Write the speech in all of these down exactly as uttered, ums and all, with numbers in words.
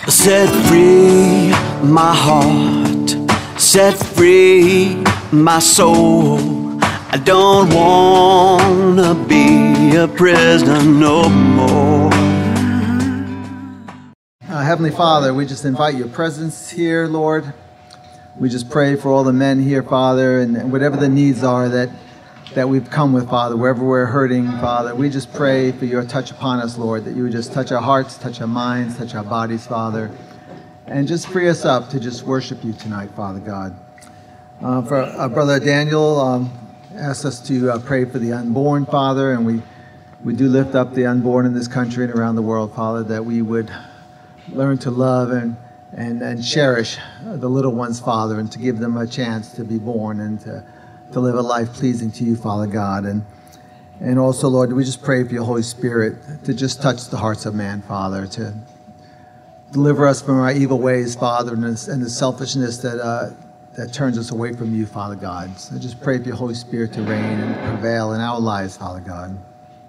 Set free my heart, set free my soul. I don't wanna be a prisoner no more. Uh, Heavenly Father, we just invite your presence here, Lord. We just pray for all the men here, Father, and, and whatever the needs are that that we've come with, Father, wherever we're hurting, Father. We just pray for your touch upon us, Lord, that you would just touch our hearts, touch our minds, touch our bodies, Father, and just free us up to just worship you tonight, Father God. Uh, for our brother Daniel, um, asked us to uh, pray for the unborn, Father, and we, we do lift up the unborn in this country and around the world, Father, that we would learn to love and, and, and cherish the little ones, Father, and to give them a chance to be born and to to live a life pleasing to you, Father God. And and also, Lord, we just pray for your Holy Spirit to just touch the hearts of man, Father, to deliver us from our evil ways, Father, and, this, and the selfishness that uh, that turns us away from you, Father God. So I just pray for your Holy Spirit to reign and prevail in our lives, Father God.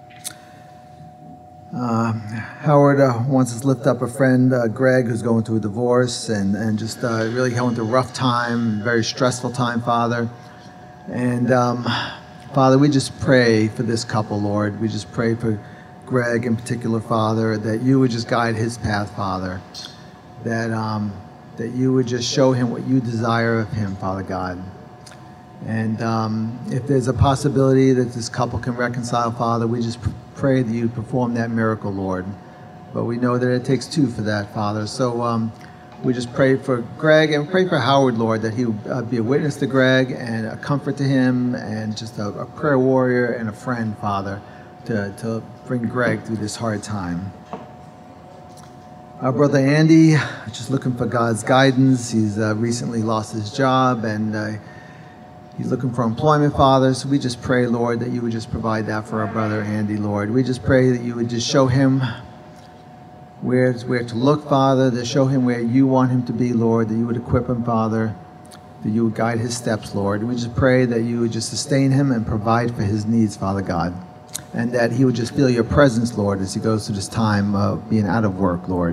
Uh, Howard uh, wants us to lift up a friend, uh, Greg, who's going through a divorce and, and just uh, really going through a rough time, very stressful time, Father. And um, Father, we just pray for this couple, Lord. We just pray for Greg in particular, Father, that you would just guide his path, Father. That um, that you would just show him what you desire of him, Father God. And um, if there's a possibility that this couple can reconcile, Father, we just pray that you perform that miracle, Lord. But we know that it takes two for that, Father. So um, we just pray for Greg and pray for Howard, Lord, that he would uh, be a witness to Greg and a comfort to him and just a, a prayer warrior and a friend, Father, to, to bring Greg through this hard time. Our brother Andy, just looking for God's guidance. He's uh, recently lost his job and uh, he's looking for employment, Father. So we just pray, Lord, that you would just provide that for our brother Andy, Lord. We just pray that you would just show him Where, where to look, Father, to show him where you want him to be, Lord, that you would equip him, Father, that you would guide his steps, Lord. We just pray that you would just sustain him and provide for his needs, Father God, and that he would just feel your presence, Lord, as he goes through this time of being out of work, Lord.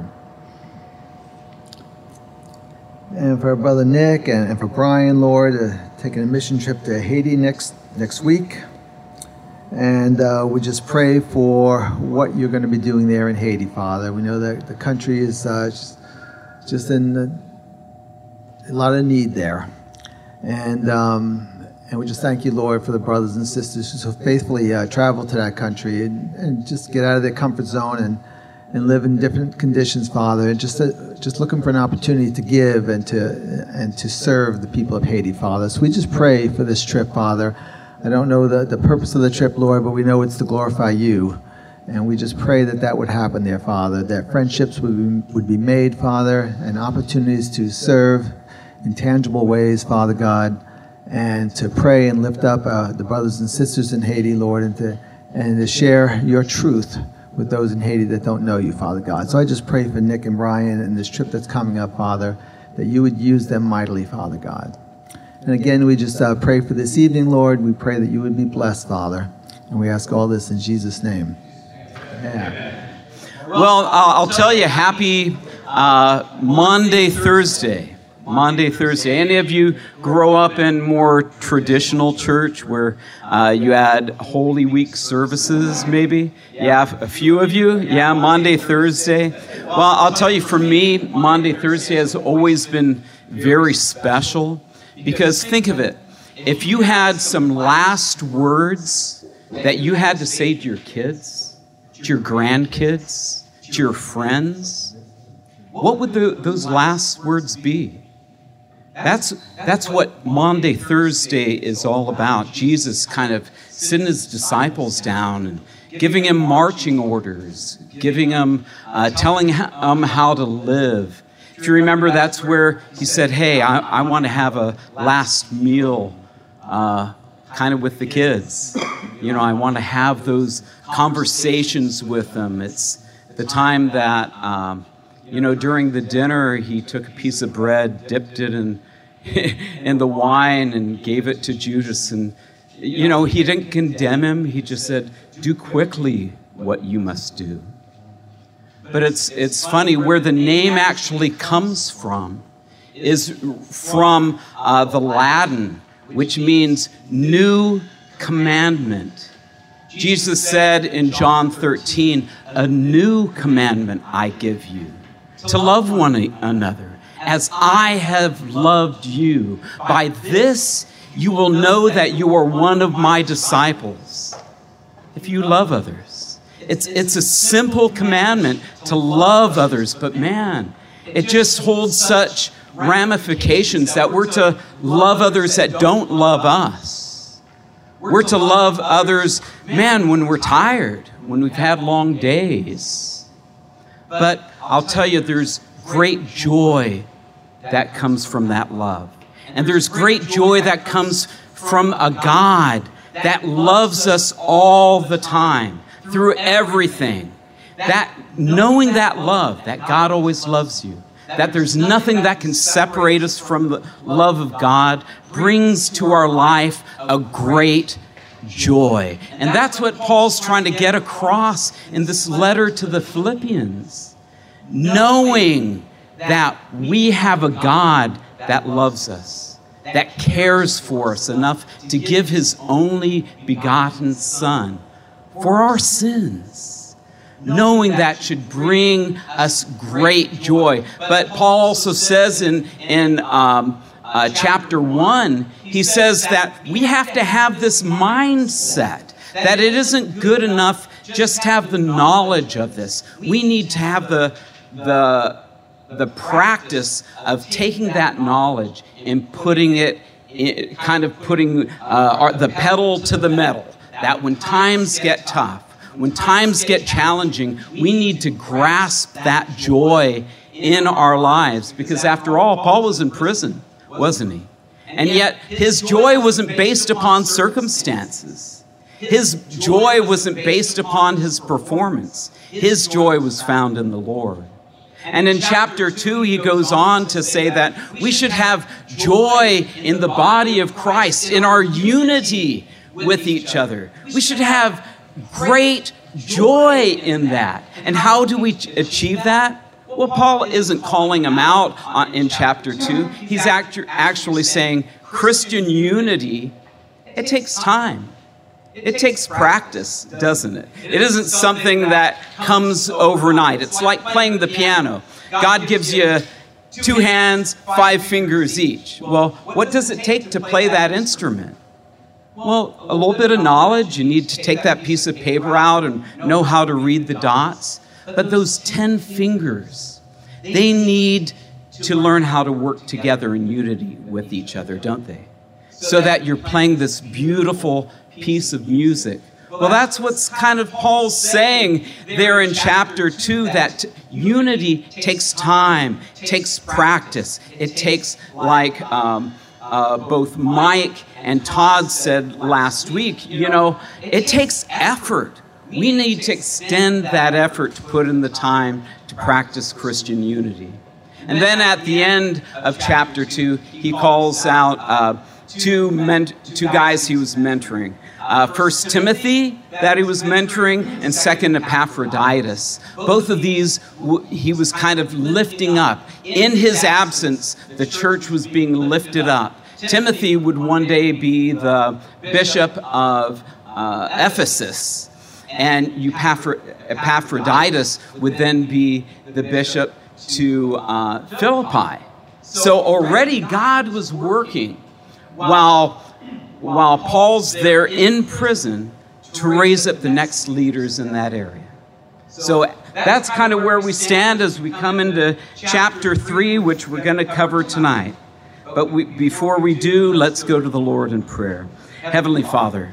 And for our brother Nick and, and for Brian, Lord, uh, taking a mission trip to Haiti next, next week. And uh, we just pray for what you're going to be doing there in Haiti, Father. We know that the country is uh, just, just in a, a lot of need there. And um, and we just thank you, Lord, for the brothers and sisters who so faithfully uh, travel to that country and, and just get out of their comfort zone and, and live in different conditions, Father. And just uh, just looking for an opportunity to give and to and to serve the people of Haiti, Father. So we just pray for this trip, Father. I don't know the, the purpose of the trip, Lord, but we know it's to glorify you. And we just pray that that would happen there, Father, that friendships would be, would be made, Father, and opportunities to serve in tangible ways, Father God, and to pray and lift up uh, the brothers and sisters in Haiti, Lord, and to, and to share your truth with those in Haiti that don't know you, Father God. So I just pray for Nick and Brian and this trip that's coming up, Father, that you would use them mightily, Father God. And again, we just uh, pray for this evening, Lord. We pray that you would be blessed, Father. And we ask all this in Jesus' name. Yeah. Well, I'll tell you, happy uh, Maundy, Thursday. Maundy, Thursday. Any of you grow up in more traditional church where uh, you had Holy Week services, maybe? Yeah, a few of you? Yeah, Maundy, Thursday. Well, I'll tell you, for me, Maundy, Thursday has always been very special. Because think of it, if you had some last words that you had to say to your kids, to your grandkids, to your friends, what would the, those last words be? That's, that's what Maundy, Thursday is all about. Jesus kind of sitting his disciples down and giving them marching orders, giving them, uh, telling them how to live. If you remember, that's where he said, hey, I, I want to have a last meal uh, kind of with the kids. You know, I want to have those conversations with them. It's the time that, um, you know, during the dinner, he took a piece of bread, dipped it in, in the wine, and gave it to Judas. And, you know, he didn't condemn him. He just said, do quickly what you must do. but it's, it's funny, where the name actually comes from is from uh, the Latin, which means new commandment. Jesus said in John thirteen, a new commandment I give you, to love one another as I have loved you. By this you will know that you are one of my disciples, if you love others. It's, it's a simple commandment to love others, but man, it just holds such ramifications that we're to love others that don't love us. We're to love others, man, when we're tired, when we've had long days. But I'll tell you, there's great joy that comes from that love. And there's great joy that comes from a God that loves us all the time, through everything. That knowing that love, that God always loves you, that there's nothing that can separate us from the love of God, brings to our life a great joy. And that's what Paul's trying to get across in this letter to the Philippians. Knowing that we have a God that loves us, that cares for us enough to give his only begotten Son for our sins. Knowing that should bring us great joy. But Paul also says in, in um, uh, chapter one, he says that we have to have this mindset that it isn't good enough just to have the knowledge of this. We need to have the, the, the practice of taking that knowledge and putting it, in, kind of putting uh, our, the pedal to the metal. That when times get tough, when times get challenging, we need to grasp that joy in our lives. Because after all, Paul was in prison, wasn't he? And yet his joy wasn't based upon circumstances. His joy wasn't based upon his performance. His joy was found in the Lord. And in chapter two, he goes on to say that we should have joy in the body of Christ, in our unity with each other. We should have great joy in that. And how do we achieve that? Well, Paul isn't calling them out in chapter two. He's actually saying Christian unity, it takes time. It takes practice, doesn't it? It isn't something that comes overnight. It's like playing the piano. God gives you two hands, five fingers each. Well, what does it take to play that instrument? Well, a little bit of knowledge. You need to take that piece of paper out and know how to read the dots. But those ten fingers, they need to learn how to work together in unity with each other, don't they? So that you're playing this beautiful piece of music. Well, that's what's kind of Paul's saying there in chapter two, that unity takes time, takes practice. It takes, like um, uh, both Mike and Todd said last week, you know, it takes effort. We need to extend that effort to put in the time to practice Christian unity. And then at the end of chapter two, he calls out uh, two, men- two guys he was mentoring. Uh, first Timothy, that he was mentoring, and second Epaphroditus. Both of these w- he was kind of lifting up. In his absence, the church was being lifted up. Timothy would one day be the bishop of uh, Ephesus, and Epaphro- Epaphroditus would then be the bishop to uh, Philippi. So already God was working while while Paul's there in prison to raise up the next leaders in that area. So that's kind of where we stand as we come into chapter three, which we're going to cover tonight. But we, before we do, let's go to the Lord in prayer. Heavenly Father,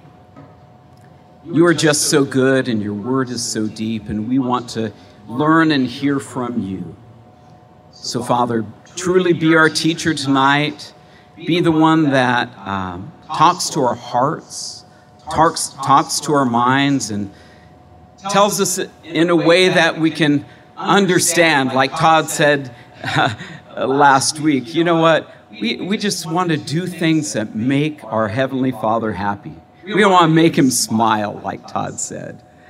you are just so good and your word is so deep, and we want to learn and hear from you. So, Father, truly be our teacher tonight. Be the one that um, talks to our hearts, talks, talks to our minds, and tells us in a way that we can understand. Like Todd said uh, last week, you know what? We, we just want to do things that make our Heavenly Father happy. We don't want to make him smile, like Todd said.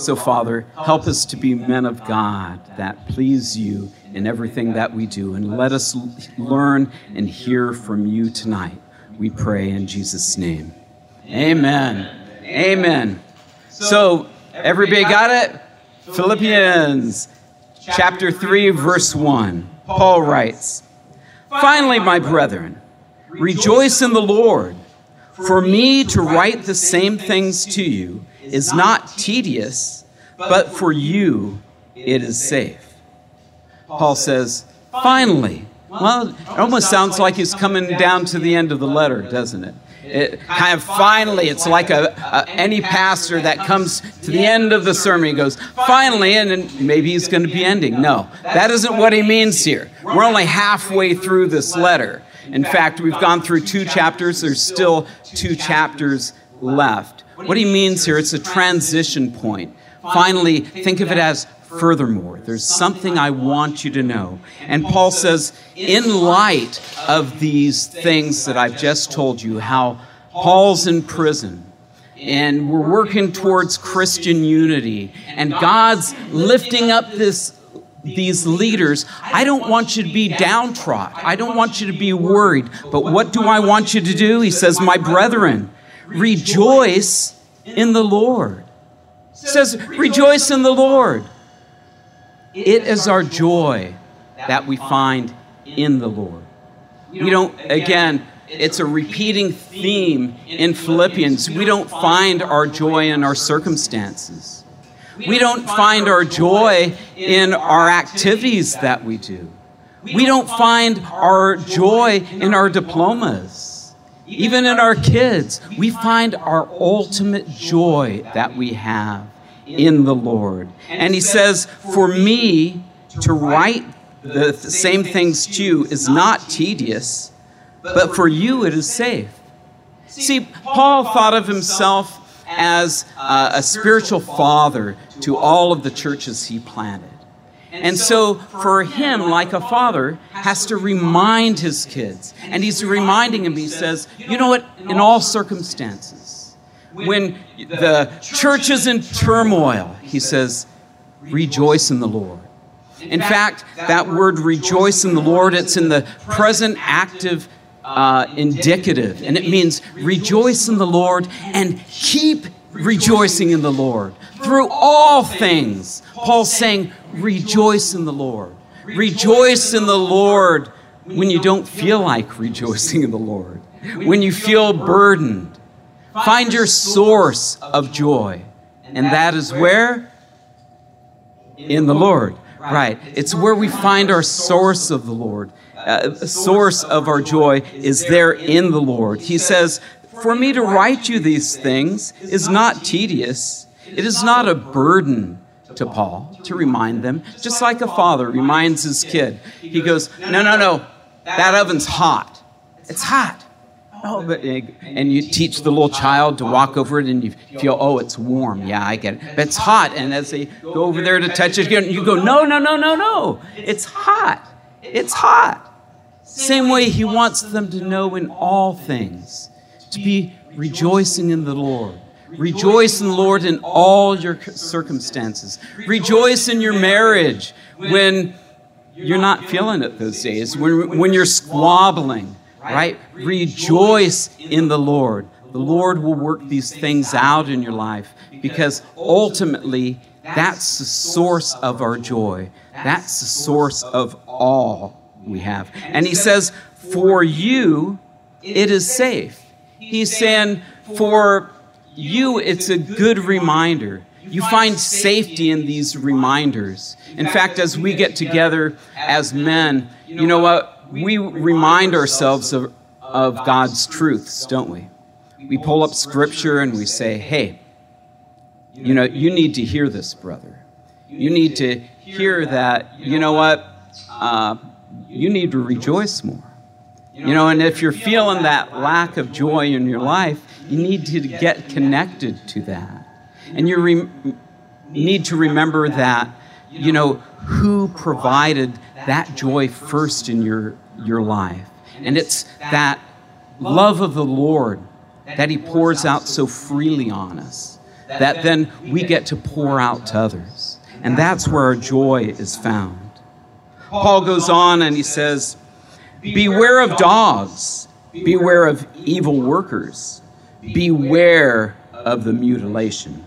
So, Father, help us to be men of God that please you in everything that we do. And let us learn and hear from you tonight. We pray in Jesus' name. Amen. Amen. So, everybody got it? Philippians chapter three, verse one. Paul writes, "Finally, my brethren, rejoice in the Lord. For me to write the same things to you is not tedious, but for you it is safe." Paul says, finally. Well, it almost sounds like he's coming down to the end of the letter, doesn't it? It kind of finally, it's like a, a any pastor that comes to the end of the sermon, he goes, finally, and then maybe he's going to be ending. No, that isn't what he means here. We're only halfway through this letter. In fact, we've gone through two chapters. There's still two chapters left. What he means here, it's a transition point. Finally, think of it as furthermore. There's something I want you to know. And Paul says, in light of these things that I've just told you, how Paul's in prison, and we're working towards Christian unity, and God's lifting up this these leaders, I don't want you to be downtrodden. I don't want you to be worried. But what do I want you to do? He says, my brethren, rejoice in the Lord. He says, rejoice in the Lord. It is our joy that we find in the Lord. We don't, again, it's a repeating theme in Philippians. We don't find our joy in our circumstances. We don't find our joy in our activities that we do. We don't find our joy in our diplomas. Even in our kids, we find our ultimate joy that we have in the Lord. And he says, for me to write the same things to you is not tedious, but for you it is safe. See, Paul thought of himself as uh, a spiritual father to all of the churches he planted. And so for him, like a father, has to remind his kids. And he's reminding them, he says, you know what, in all circumstances, when the church is in turmoil, he says, rejoice in the Lord. In fact, that word rejoice in the Lord, it's in the present active Uh, indicative, and it means rejoice in the Lord and keep rejoicing in the Lord through all things. Paul's saying, rejoice in the Lord. Rejoice in the Lord when you don't feel like rejoicing in the Lord, when you feel burdened. Find your source of joy, and that is where? In the Lord. Right. It's where we find our source of the Lord. Uh, the source of our joy is there in the Lord. He says, for me to write you these things is not tedious. It is not a burden to Paul to remind them, just like a father reminds his kid. He goes, no, no, no, that oven's hot. It's hot. Oh, but, and you teach the little child to walk over it and you feel, oh, it's warm. Yeah, I get it. But it's hot. And as they go over there to touch it, you go, no, no, no, no, no. It's hot. It's hot. Same way he wants them to know in all things, to be rejoicing in the Lord. Rejoice in the Lord in all your circumstances. Rejoice in your marriage when you're not feeling it those days, when, when you're squabbling. Right? Rejoice in the Lord. The Lord will work these things out in your life because ultimately that's the source of our joy. That's the source of all we have. And he says, for you, it is safe. He's saying, for you, it's a good reminder. You find safety in these reminders. In fact, as we get together as men, you know what? We remind ourselves of, of God's truths, don't we? We pull up Scripture and we say, hey, you know, you need to hear this, brother. You need to hear that, you know what? Uh, you need to rejoice more. You know, and if you're feeling that lack of joy in your life, you need to get connected to that. And you re- need to remember that, you know, who provided that joy first in your, your life. And it's that love of the Lord that he pours out so freely on us. that then we get to pour out to others. And that's where our joy is found. Paul goes on and he says, beware of dogs, beware of evil workers, beware of the mutilation.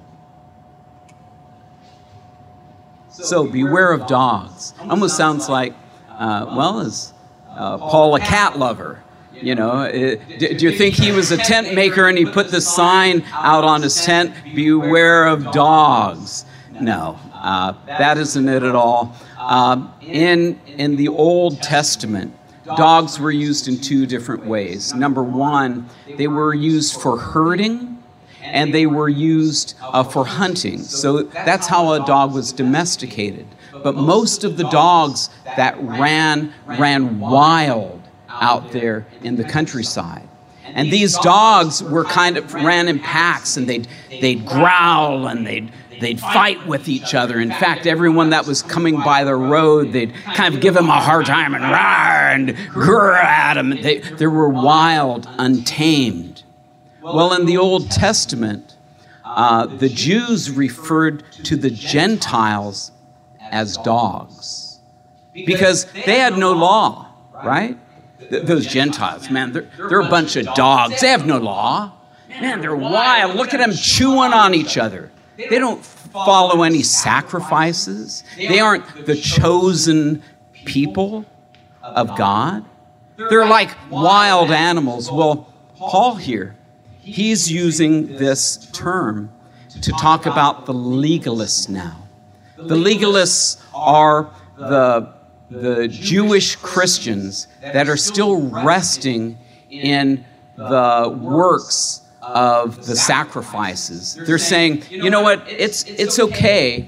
So beware of dogs. Almost sounds like, uh, well, is uh, Paul a cat lover? You know, it, do you think he was a tent maker and he put the sign out on his tent, beware of dogs? No, uh, that isn't it at all. Uh, in, in the Old Testament, dogs were used in two different ways. Number one, they were used for herding, and they were used uh, for hunting. So that's how a dog was domesticated. But most of the dogs that ran, ran wild out there in the countryside. And these dogs were kind of ran in packs, and they'd, they'd growl and they'd They'd fight with each other. In fact, everyone that was coming by the road, they'd kind of give them a hard time and roar and grr at them. They, they were wild, untamed. Well, in the Old Testament, uh, the Jews referred to the Gentiles as dogs because they had no law, right? Th- those Gentiles, man, they're, they're a bunch of dogs. They have no law. Man, they're wild. Look at them chewing on each other. They don't follow any sacrifices. They aren't the chosen people of God. They're like wild animals. Well, Paul here, he's using this term to talk about the legalists now. The legalists are the, the Jewish Christians that are still resting in the works of the sacrifices. They're saying, you know what, it's it's okay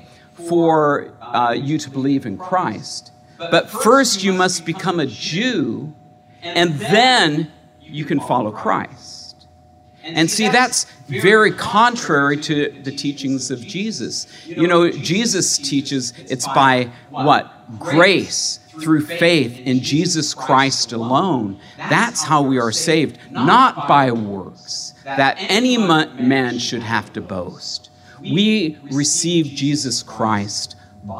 for uh, you to believe in Christ, but first you must become a Jew, and then you can follow Christ. And see, that's very contrary to the teachings of Jesus. You know, Jesus teaches it's by what? Grace, through faith in Jesus Christ alone. That's how we are saved, not by works, that any man should have to boast. We receive Jesus Christ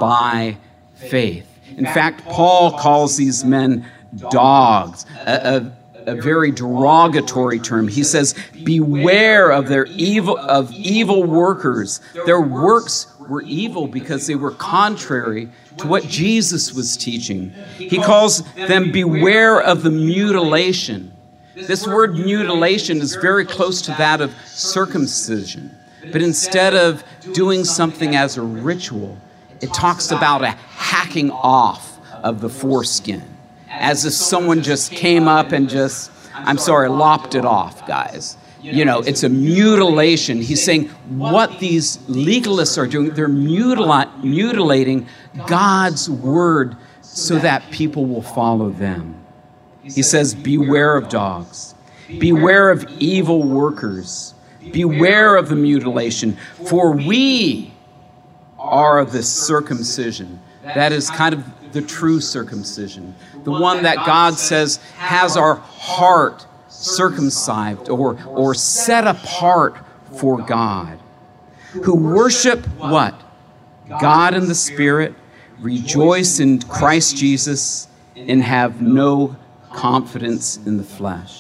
by faith. In fact, Paul calls these men dogs, a, a a very derogatory term. He says, beware of their evil of evil workers. Their works were evil because they were contrary to what Jesus was teaching. He calls them beware of the mutilation. This word mutilation is very close to that of circumcision. But instead of doing something as a ritual, it talks about a hacking off of the foreskin, as if someone just came up and just, I'm sorry, lopped it off, guys. You know, it's a mutilation. He's saying what these legalists are doing, they're mutila- mutilating God's word so that people will follow them. He says, beware of dogs. Beware of evil workers. Beware of the mutilation. For we are the circumcision. That is kind of the true circumcision. The one that God says has our heart circumcised or, or set apart for God. Who worship what? God in the Spirit, rejoice in Christ Jesus, and have no confidence in the flesh.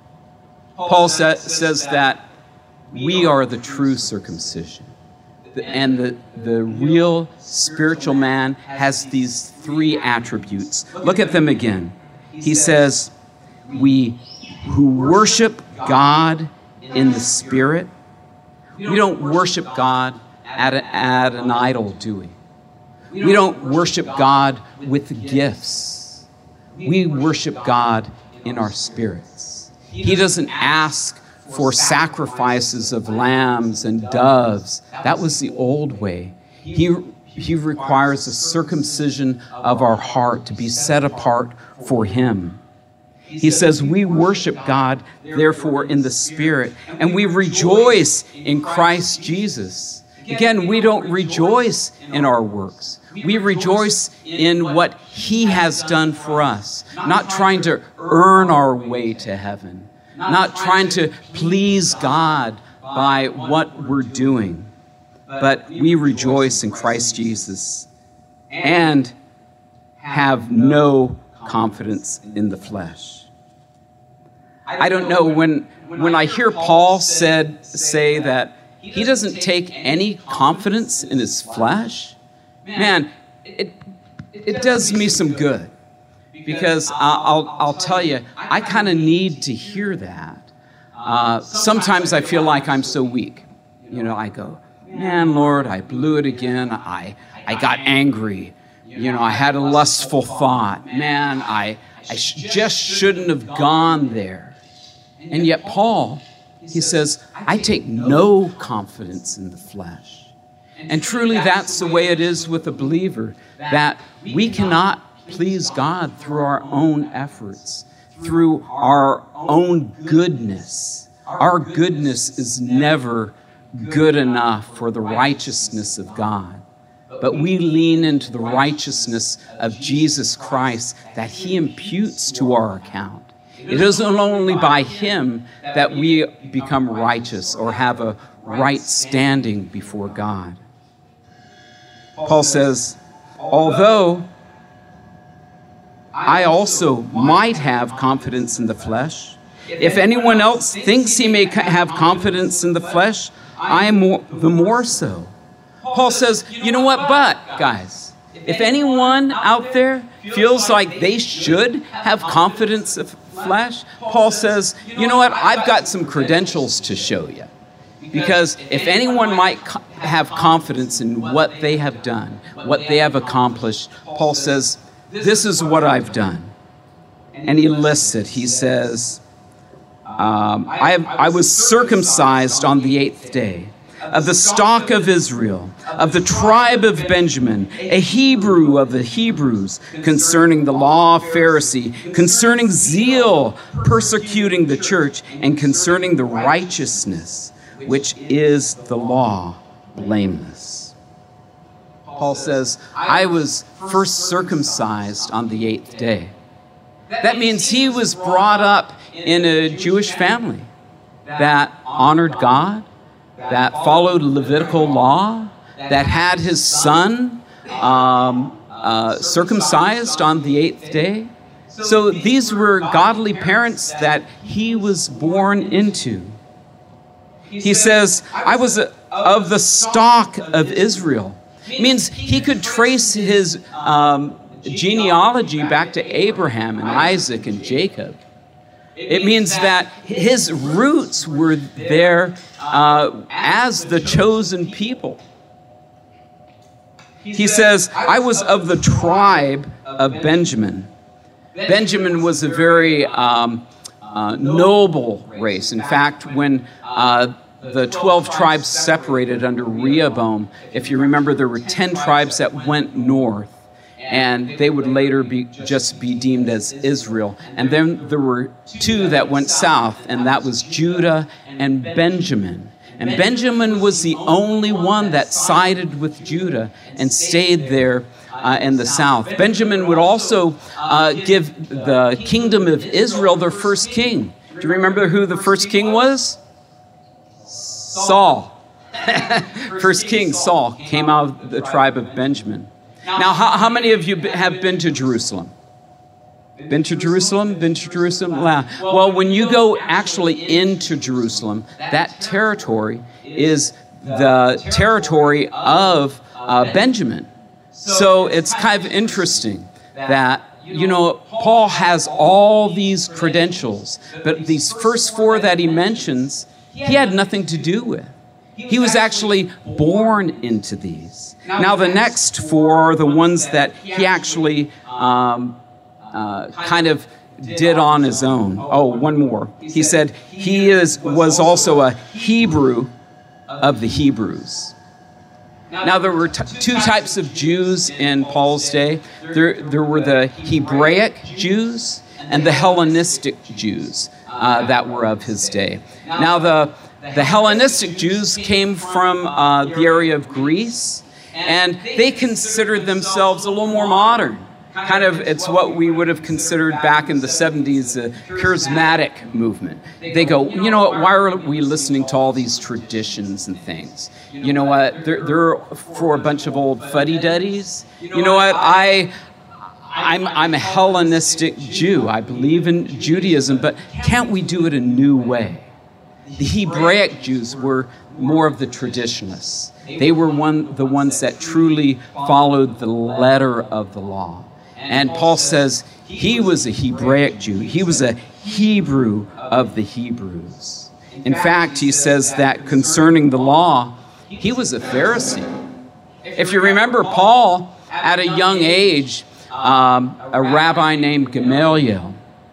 Paul sa- says that we are the true circumcision. And the, the real spiritual man has these three attributes. Look at them again. He says, we who worship God in the Spirit. We don't worship God at, a, at an idol, do we? We don't worship God with gifts. We worship God in our spirits. He doesn't ask for sacrifices of lambs and doves. That was the old way. He, he requires a circumcision of our heart to be set apart for Him. He says we worship God, therefore, in the Spirit, and we rejoice in Christ Jesus. Again, we don't rejoice in our works. We rejoice in what He has done for us, not trying to earn our way to heaven, not trying to please God by what we're doing, but we rejoice in Christ Jesus and have no confidence in the flesh. I don't know, when when I hear Paul said say that he doesn't take any confidence in his flesh, man, it it does me some good, because I'll I'll tell you, I kind of need to hear that. Uh, sometimes I feel like I'm so weak. You know, I go, man, Lord, I blew it again. I I got angry. You know, I had a lustful thought. Man, I I sh- just shouldn't have gone there. And yet Paul, he says, I take no confidence in the flesh. And truly that's the way it is with a believer, that we cannot please God through our own efforts, through our own goodness. Our goodness is never good enough for the righteousness of God. But we lean into the righteousness of Jesus Christ that he imputes to our account. It isn't only by him that we become righteous or have a right standing before God. Paul says, although I also might have confidence in the flesh, if anyone else thinks he may have confidence in the flesh, I am more, the more so. Paul says, you know what, but, guys, if anyone out there feels like they should have confidence of flesh, Paul says, you know what, I've got some credentials to show you. Because if anyone might co- have confidence in what they have done, what they have accomplished, Paul says, this is what I've done. And he lists it. He says, um, I, have, I was circumcised on the eighth day, of the stock of Israel, of the tribe of Benjamin, a Hebrew of the Hebrews, concerning the law, Pharisee, concerning zeal, persecuting the church, and concerning the righteousness, which is the law, blameless. Paul says, I was first circumcised on the eighth day. That means he was brought up in a Jewish family that honored God, that followed Levitical law, that had his son um, uh, circumcised on the eighth day. So these were godly parents that he was born into. He says, I was a, of the stock of Israel. It means he could trace his um, genealogy back to Abraham and Isaac and Jacob. It means that his roots were there uh, as the chosen people. He says, I was of the tribe of Benjamin. Benjamin was a very um, uh, noble race. In fact, when uh, the twelve tribes separated under Rehoboam, if you remember, there were ten tribes that went north. And they would later be just be deemed as Israel. And then there were two that went south, and that was Judah and Benjamin. And Benjamin was the only one that sided with Judah and stayed there uh, in the south. Benjamin would also uh, give the kingdom of Israel their first king. Do you remember who the first king was? Saul. First king, Saul, came out of the tribe of Benjamin. Now, how, how many of you have been to Jerusalem? Been to Jerusalem? Been to Jerusalem? Well, when you go actually into Jerusalem, that territory is the territory of uh, Benjamin. So it's kind of interesting that, you know, Paul has all these credentials, but these first four that he mentions, he had nothing to do with. He was actually born into these. Now, the next four are the ones that he actually um, uh, kind of did on his own. Oh, one more. He said he is was also a Hebrew of the Hebrews. Now, there were t- two types of Jews in Paul's day. There, there were the Hebraic Jews and the Hellenistic Jews uh, that were of his day. Now, the The Hellenistic Jews came from uh, the area of Greece, and they considered themselves a little more modern. kind of, it's what we would have considered back in the seventies, the charismatic movement. They go, you know what, why are we listening to all these traditions and things? You know what, they're, they're for a bunch of old fuddy-duddies. You know what, I... I'm, I'm a Hellenistic Jew. I believe in Judaism, but can't we do it a new way? The Hebraic Jews were more of the traditionalists. They were one, the ones that truly followed the letter of the law. And Paul says he was a Hebraic Jew. He was a Hebrew of the Hebrews. In fact, he says that concerning the law, he was a Pharisee. If you remember, Paul, at a young age, Um, a rabbi named Gamaliel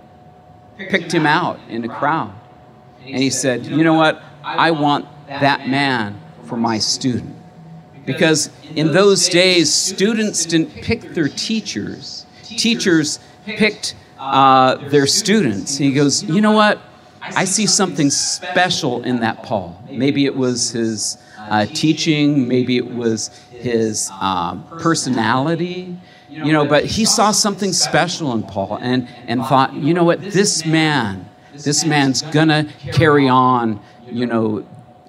picked him out in a crowd. And he said, you know what? I want that man for my student. Because in those days, students didn't pick their teachers. Teachers picked uh, their students. He goes, you know what? I see something special in that Paul. Maybe it was his uh, teaching. Maybe it was his um, personality. You know, but he saw something special in Paul and, and thought, you know what, this man, this man's gonna carry on, you know,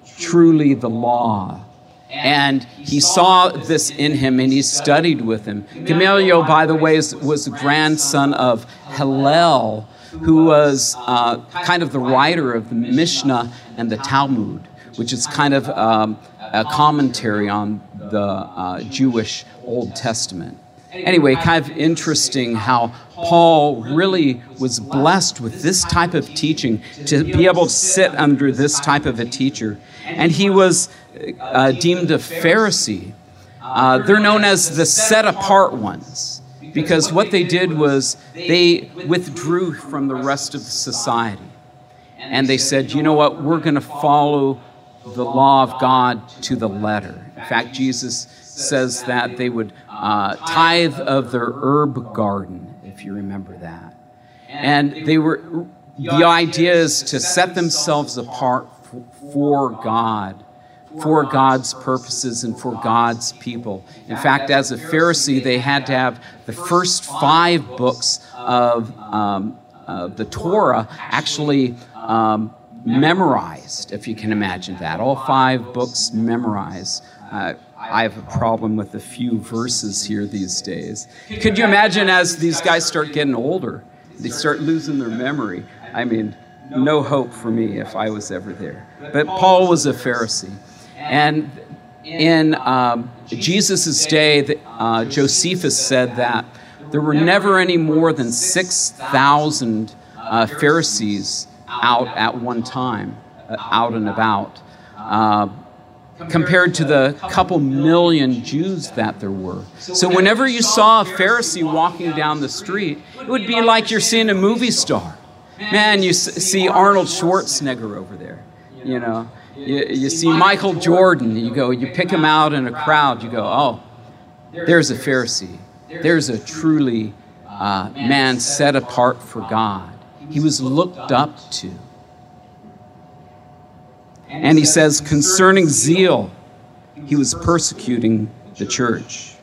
truly the law. And he saw this in him and he studied with him. Gamaliel, by the way, is, was the grandson of Hillel, who was uh, kind of the writer of the Mishnah and the Talmud, which is kind of um, a commentary on the uh, Jewish Old Testament. Anyway, kind of interesting how Paul really was blessed with this type of teaching, to be able to sit under this type of a teacher. And he was uh, deemed a Pharisee. Uh, they're known as the set-apart ones, because what they did was they withdrew from the rest of society. And they said, you know what, we're going to follow the law of God to the letter. In fact, Jesus says that they would uh, tithe of their herb garden, if you remember that. And they were, the idea is to set themselves apart f- for God, for God's purposes and for God's people. In fact, as a Pharisee, they had to have the first five books of um, uh, the Torah actually um, memorized, if you can imagine that. All five books memorized. Uh, I have a problem with a few verses here these days. Could you imagine as these guys start getting older, they start losing their memory? I mean, no hope for me if I was ever there. But Paul was a Pharisee. And in um, Jesus' day, uh, Josephus said that there were never any more than six thousand uh, Pharisees out at one time, uh, out and about. Uh, compared to the couple million Jews that there were. So whenever you saw a Pharisee walking down the street, it would be like you're seeing a movie star. Man, you see Arnold Schwarzenegger over there, you know. You, you see Michael Jordan, you go, you pick him out in a crowd, you go, oh, there's a Pharisee. There's a truly uh, man set apart for God. He was looked up to. And he says, concerning zeal, he was persecuting the church.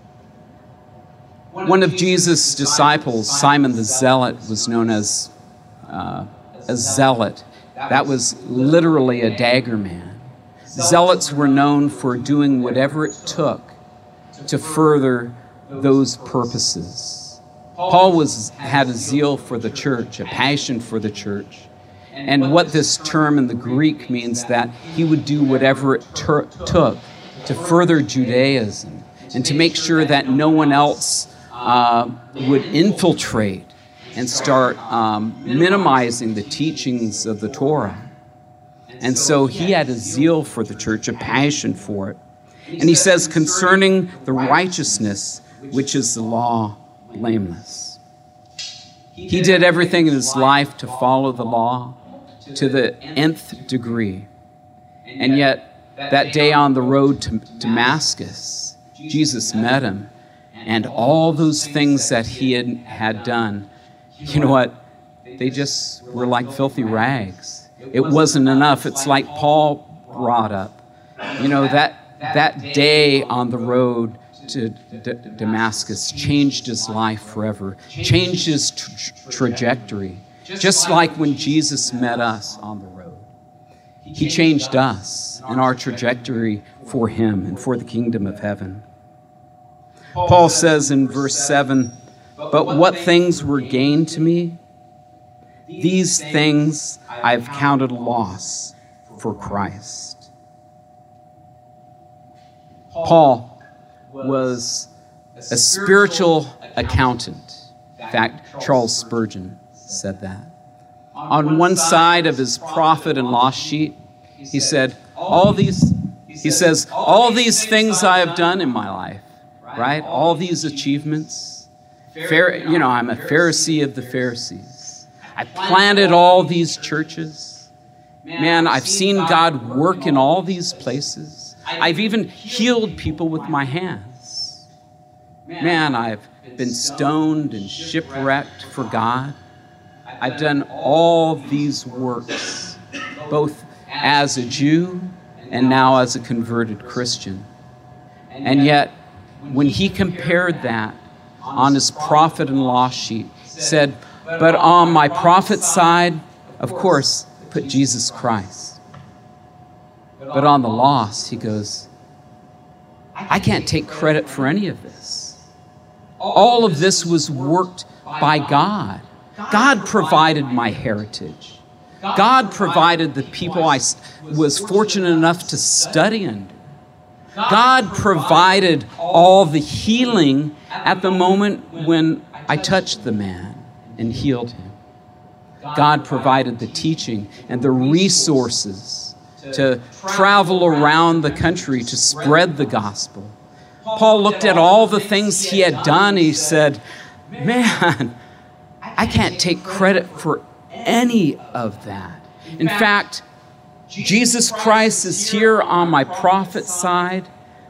One of Jesus' disciples, Simon the Zealot, was known as uh, a zealot. That was literally a dagger man. Zealots were known for doing whatever it took to further those purposes. Paul was had a zeal for the church, a passion for the church. And what this term in the Greek means that he would do whatever it ter- took to further Judaism and to make sure that no one else uh, would infiltrate and start um, minimizing the teachings of the Torah. And so he had a zeal for the church, a passion for it. And he says, concerning the righteousness, which is the law, blameless. He did everything in his life to follow the law to the nth degree. And yet, that day on the road to Damascus, Jesus met him, and all those things that he had, had done, you know what? They just were like filthy rags. It wasn't enough. It's like Paul brought up. You know, that that day on the road to D- Damascus changed his life forever, changed his tra- trajectory, just like when Jesus met us on the road. He changed us and our trajectory for him and for the kingdom of heaven. Paul says in verse seven, "But what things were gained to me, these things I've counted loss for Christ." Paul was a spiritual accountant. In fact, Charles Spurgeon said that. On one side of his profit and loss sheet, he said, all these, he says, all these things I have done in my life, right? All these achievements. Fair, you know, I'm a Pharisee of the Pharisees. I planted all these churches. Man, I've seen God work in all these places. I've even healed people with my hands. Man, I've been stoned and shipwrecked for God. I've done all these works, both as a Jew and now as a converted Christian. And yet, when he compared that on his profit and loss sheet, said, but on my profit side, of course, put Jesus Christ. But on the loss, he goes, I can't take credit for any of this. All of this was worked by God. God provided my heritage. God provided the people I was fortunate enough to study under. God provided all the healing at the moment when I touched the man and healed him. God provided the teaching and the resources to travel around the country to spread the gospel. Paul looked at all the things he had done. He said, man, I can't take credit for any of that. In fact, Jesus Christ is here on my profit side.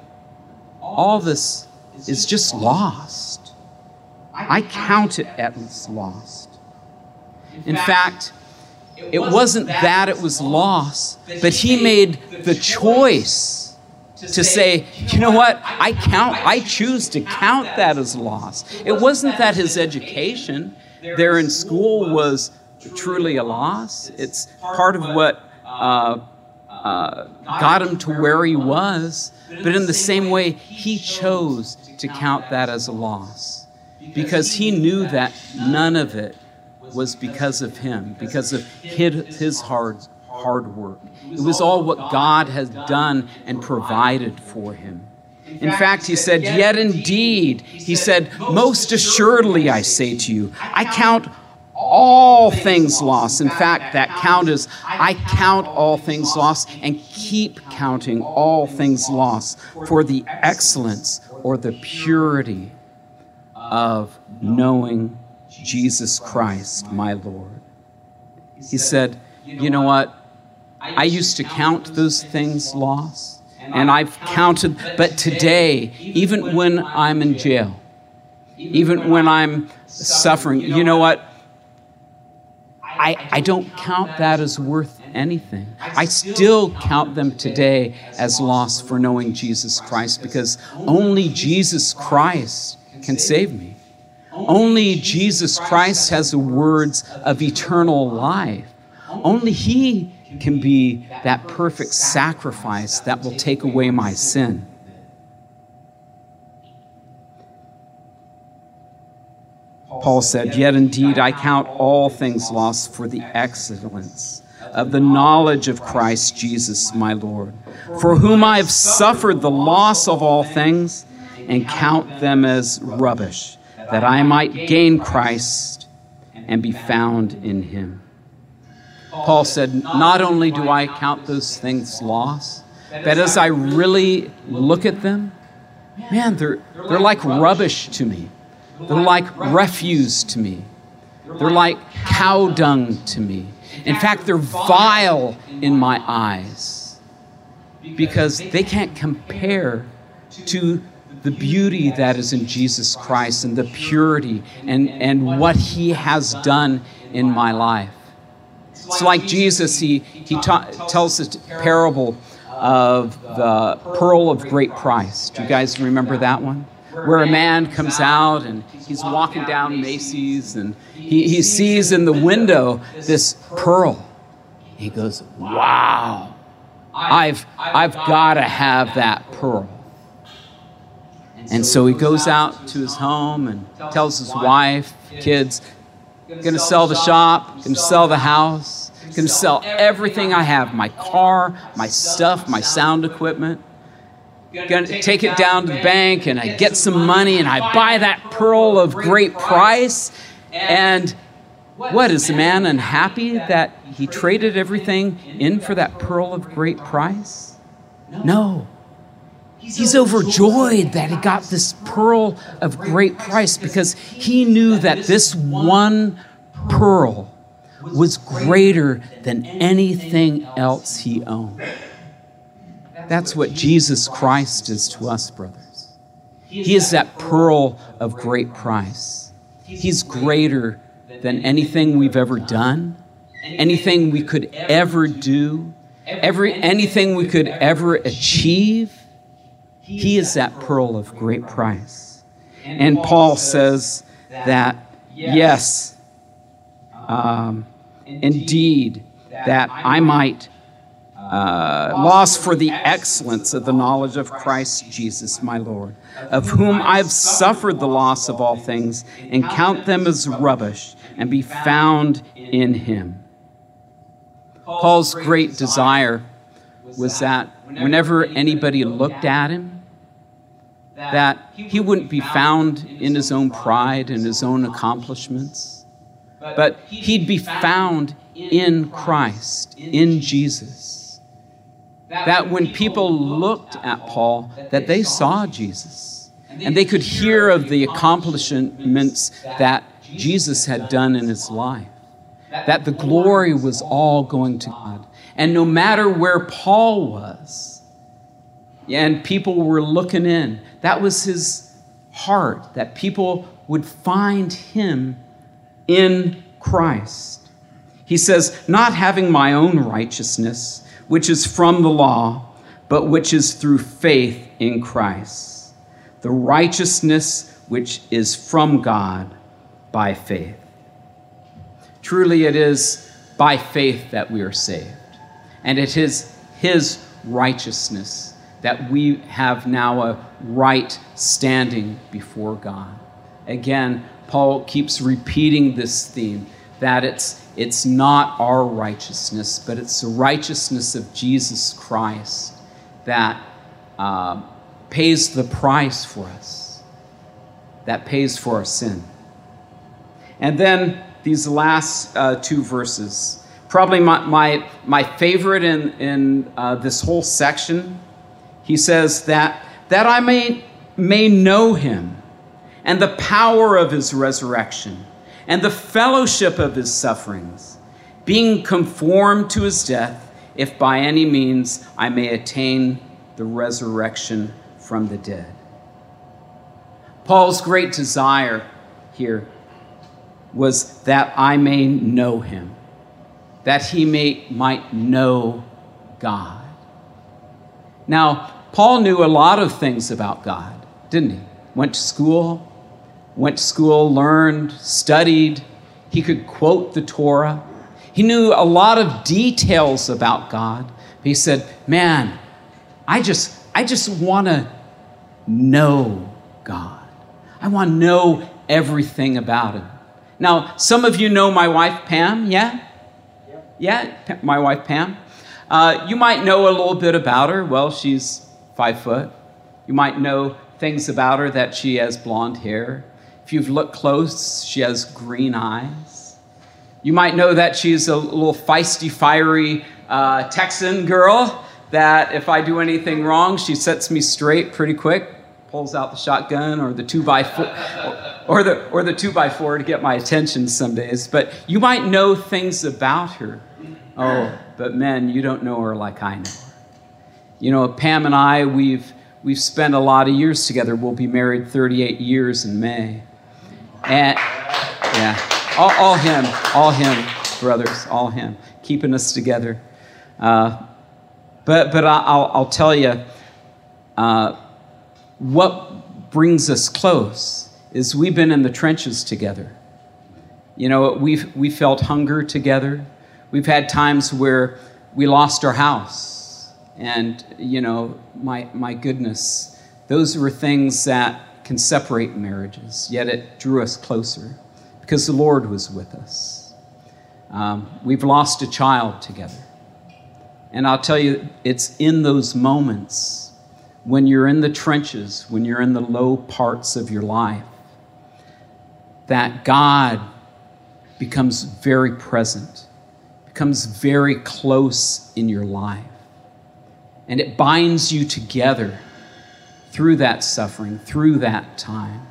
All this is just lost. I count it as lost. In fact, it wasn't that it was lost, but he made the choice to say, you know what, I count, I choose to count that as lost. It wasn't that his education there in school was truly a loss. It's part of what uh, uh, got him to where he was. But in the same way, he chose to count that as a loss because he knew that none of it was because of him, because of his hard, hard work. It was all what God had done and provided for him. In fact, he said, yet indeed, he said, most assuredly I say to you, I count all things lost. In fact, that count is, I count all things lost and keep counting all things lost for the excellence or the purity of knowing Jesus Christ, my Lord. He said, you know what? I used to count those things lost. And I've counted, but today, even when I'm in jail, even when I'm suffering, you know what? I, I don't count that as worth anything. I still count them today as lost for knowing Jesus Christ because only Jesus Christ can save me. Only Jesus Christ has the words of eternal life. Only He can be that perfect sacrifice that will take away my sin. Paul said, yet indeed I count all things lost for the excellence of the knowledge of Christ Jesus my Lord, for whom I have suffered the loss of all things and count them as rubbish, that I might gain Christ and be found in Him. Paul said, not only do I count those things lost, but as I really look at them, man, they're, they're like rubbish to me. They're like refuse to me. They're like cow dung to me. In fact, they're vile in my eyes because they can't compare to the beauty that is in Jesus Christ and the purity and, and what He has done in my life. It's like Jesus, he, he ta- tells the parable of the pearl of great price. Do you guys remember that one? where a man comes out and he's walking down Macy's and he, he sees in the window this pearl. He goes, wow, I've, I've got to have that pearl. And so he goes out to his home and tells his wife, kids, going to sell the shop, going to sell the house, going to sell everything I have, my car, my stuff, my sound equipment. Going to take it down to the bank and I get some money and I buy that pearl of great price. And what, is the man unhappy that he traded everything in for that pearl of great price? No. He's overjoyed that he got this pearl of great price because he knew that this one pearl was greater than anything else he owned. That's what Jesus Christ is to us, brothers. He is that pearl of great price. He's greater than anything we've ever done, anything we could ever do, every, anything we could ever achieve. He is that pearl of great price. And Paul says that, yes, um, indeed, that I might uh, lost for the excellence of the knowledge of Christ Jesus, my Lord, of whom I've suffered the loss of all things, and count them as rubbish, and be found in him. Paul's great desire was that whenever anybody looked at him, that he wouldn't be found in his own pride and his own accomplishments, but he'd be found in Christ, in Jesus. That when people looked at Paul, that they saw Jesus, and they could hear of the accomplishments that Jesus had done in his life, that the glory was all going to God. And no matter where Paul was, and people were looking in, that was his heart, that people would find him in Christ. He says, not having my own righteousness, which is from the law, but which is through faith in Christ, the righteousness which is from God by faith. Truly it is by faith that we are saved, and it is his righteousness that we have now a right standing before God. Again, Paul keeps repeating this theme, that it's, it's not our righteousness, but it's the righteousness of Jesus Christ that uh, pays the price for us, that pays for our sin. And then these last uh, two verses, probably my, my, my favorite in, in uh, this whole section. He says that, that I may, may know him and the power of his resurrection and the fellowship of his sufferings, being conformed to his death, if by any means I may attain the resurrection from the dead. Paul's great desire here was that I may know him, that he may, might know God. Now, Paul knew a lot of things about God, didn't he? Went to school, went to school, learned, studied. He could quote the Torah. He knew a lot of details about God. He said, man, I just, I just want to know God. I want to know everything about him. Now, some of you know my wife, Pam, yeah? Yeah, P- my wife, Pam. Uh, you might know a little bit about her. Well, she's five foot. You might know things about her, that she has blonde hair. If you've looked close, she has green eyes. You might know that she's a little feisty, fiery uh, Texan girl, that if I do anything wrong, she sets me straight pretty quick, pulls out the shotgun or the two by four, or, or the or the two by four to get my attention some days. But you might know things about her. Oh, but men, you don't know her like I know her. You know, Pam and I, we've we've spent a lot of years together. We'll be married thirty-eight years in May. And yeah, all, all him, all him, brothers, all him, keeping us together. Uh, but but I'll I'll tell you, uh, what brings us close is we've been in the trenches together. You know, we've we felt hunger together. We've had times where we lost our house. And, you know, my my goodness, those were things that can separate marriages, yet it drew us closer because the Lord was with us. Um, we've lost a child together. And I'll tell you, it's in those moments when you're in the trenches, when you're in the low parts of your life, that God becomes very present, becomes very close in your life. And it binds you together through that suffering, through that time.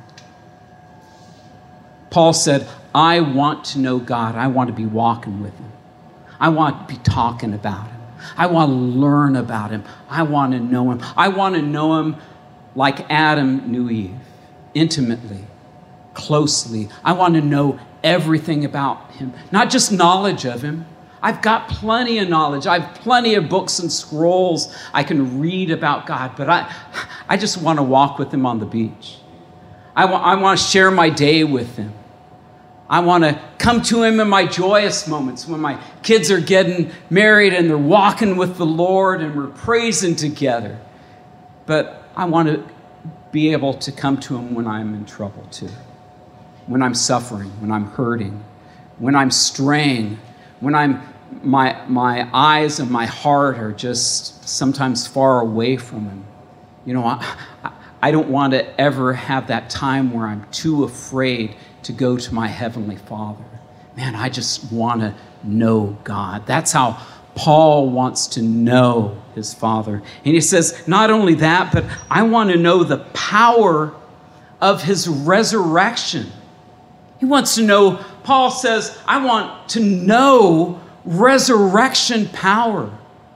Paul said, I want to know God. I want to be walking with him. I want to be talking about him. I want to learn about him. I want to know him. I want to know him like Adam knew Eve, intimately, closely. I want to know everything about him, not just knowledge of him. I've got plenty of knowledge. I have plenty of books and scrolls I can read about God, but I, I just want to walk with him on the beach. I, wa- I want to share my day with him. I want to come to him in my joyous moments when my kids are getting married and they're walking with the Lord and we're praising together. But I want to be able to come to him when I'm in trouble too, when I'm suffering, when I'm hurting, when I'm straying, when I'm my my eyes and my heart are just sometimes far away from him. You know, I, I don't want to ever have that time where I'm too afraid to go to my Heavenly Father. Man, I just want to know God. That's how Paul wants to know his Father. And he says, not only that, but I want to know the power of his resurrection. He wants to know, Paul says, I want to know resurrection power.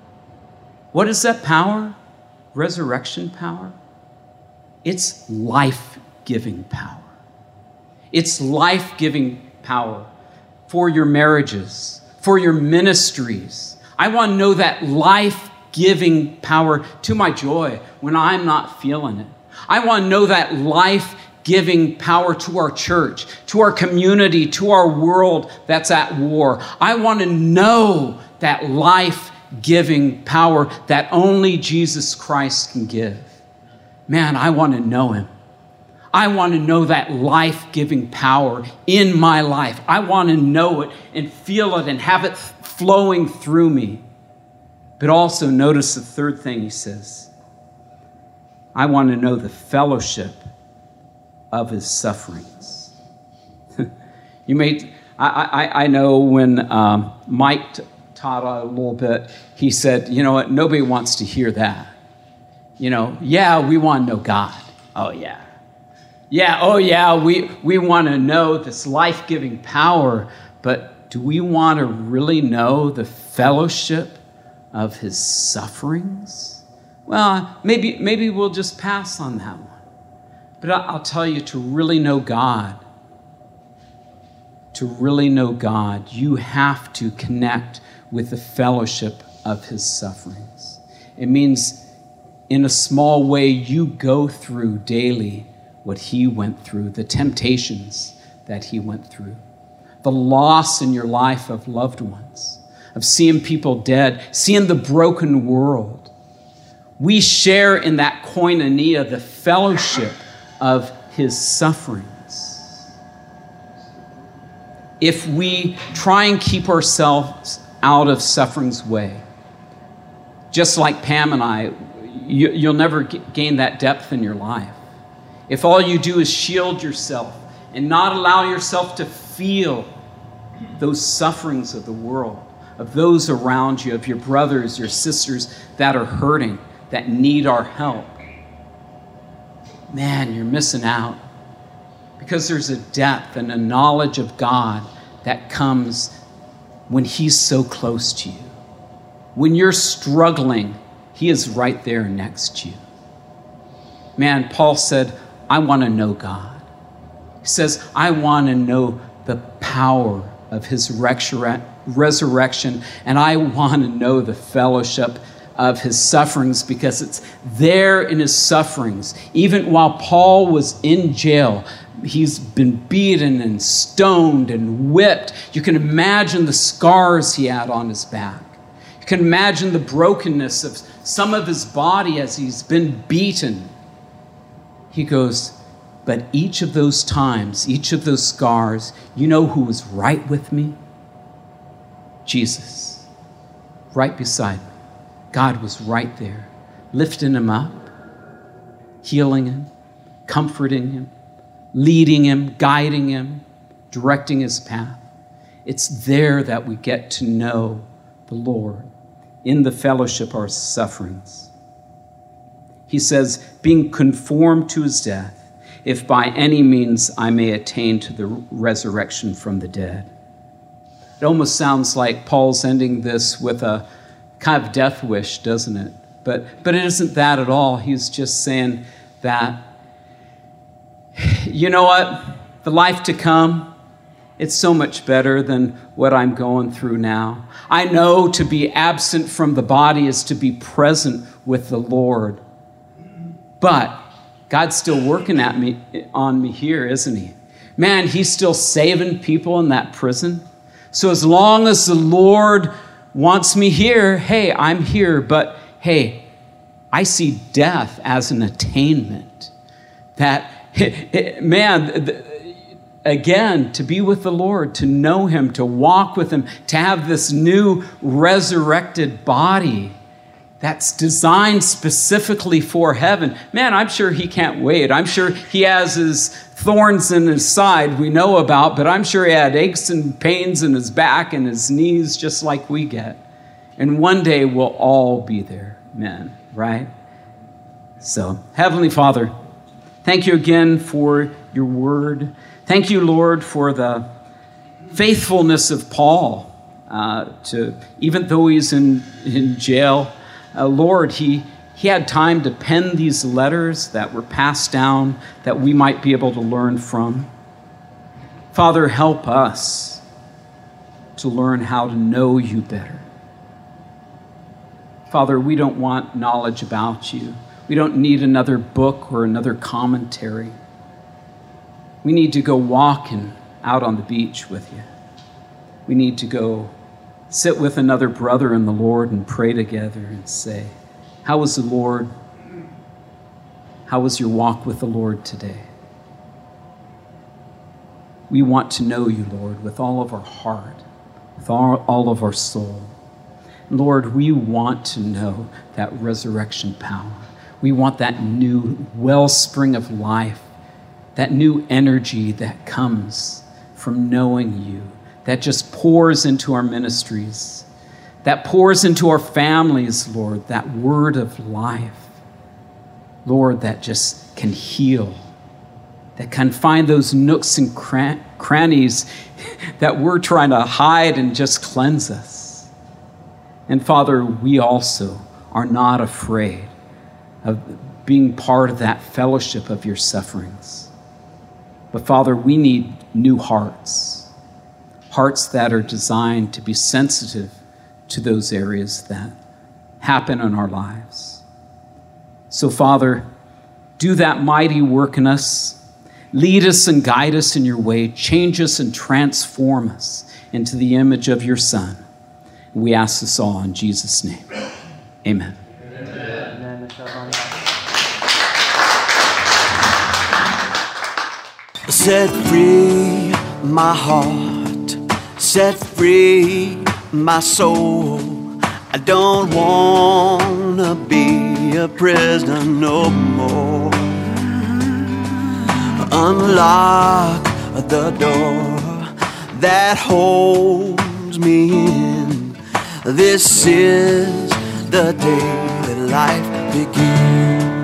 What is that power? Resurrection power? It's life-giving power. It's life-giving power for your marriages, for your ministries. I want to know that life-giving power to my joy when I'm not feeling it. I want to know that life-giving power to our church, to our community, to our world that's at war. I want to know that life-giving power that only Jesus Christ can give. Man, I want to know him. I want to know that life-giving power in my life. I want to know it and feel it and have it flowing through me. But also notice the third thing he says. I want to know the fellowship of his sufferings. You may, I, I, I know when um, Mike t- taught a little bit, he said, you know what, nobody wants to hear that. You know, yeah, we want to know God. Oh, yeah. Yeah, oh, yeah, we, we want to know this life-giving power, but do we want to really know the fellowship of his sufferings? Well, maybe, maybe we'll just pass on that one. But I'll tell you, to really know God, to really know God, you have to connect with the fellowship of his sufferings. It means in a small way, you go through daily what he went through, the temptations that he went through, the loss in your life of loved ones, of seeing people dead, seeing the broken world. We share in that koinonia, the fellowship of his sufferings. If we try and keep ourselves out of suffering's way, just like Pam and I, you, you'll never get, gain that depth in your life. If all you do is shield yourself and not allow yourself to feel those sufferings of the world, of those around you, of your brothers, your sisters that are hurting, that need our help, man, you're missing out. Because there's a depth and a knowledge of God that comes when he's so close to you. When you're struggling, he is right there next to you. Man, Paul said, I want to know God. He says, I want to know the power of his resurrection, and I want to know the fellowship of his sufferings, because it's there in his sufferings. Even while Paul was in jail, he's been beaten and stoned and whipped. You can imagine the scars he had on his back. You can imagine the brokenness of some of his body as he's been beaten. He goes, but each of those times, each of those scars, you know who was right with me? Jesus, right beside me. God was right there, lifting him up, healing him, comforting him, leading him, guiding him, directing his path. It's there that we get to know the Lord, in the fellowship of our sufferings. He says, being conformed to his death, if by any means I may attain to the resurrection from the dead. It almost sounds like Paul's ending this with a kind of death wish, doesn't it? But, but it isn't that at all. He's just saying that, you know what? The life to come, it's so much better than what I'm going through now. I know to be absent from the body is to be present with the Lord. But God's still working at me on me here, isn't he? Man, he's still saving people in that prison. So as long as the Lord wants me here, hey, I'm here. But hey, I see death as an attainment. That, man, again, to be with the Lord, to know him, to walk with him, to have this new resurrected body that's designed specifically for heaven. Man, I'm sure he can't wait. I'm sure he has his thorns in his side we know about, but I'm sure he had aches and pains in his back and his knees just like we get. And one day we'll all be there, man, right? So, Heavenly Father, thank you again for your word. Thank you, Lord, for the faithfulness of Paul, uh, to even though he's in, in jail, Uh, Lord, he, he had time to pen these letters that were passed down that we might be able to learn from. Father, help us to learn how to know you better. Father, we don't want knowledge about you. We don't need another book or another commentary. We need to go walking out on the beach with you. We need to go sit with another brother in the Lord and pray together and say, how was the Lord? How was your walk with the Lord today? We want to know you, Lord, with all of our heart, with all, all of our soul. Lord, we want to know that resurrection power. We want that new wellspring of life, that new energy that comes from knowing you, that just pours into our ministries, that pours into our families, Lord, that word of life, Lord, that just can heal, that can find those nooks and cran- crannies that we're trying to hide and just cleanse us. And Father, we also are not afraid of being part of that fellowship of your sufferings. But Father, we need new hearts. Hearts that are designed to be sensitive to those areas that happen in our lives. So, Father, do that mighty work in us. Lead us and guide us in your way. Change us and transform us into the image of your Son. We ask this all in Jesus' name. Amen. Amen. Set free my heart. Set free my soul. I don't wanna be a prisoner no more. Unlock the door that holds me in. This is the day that life begins.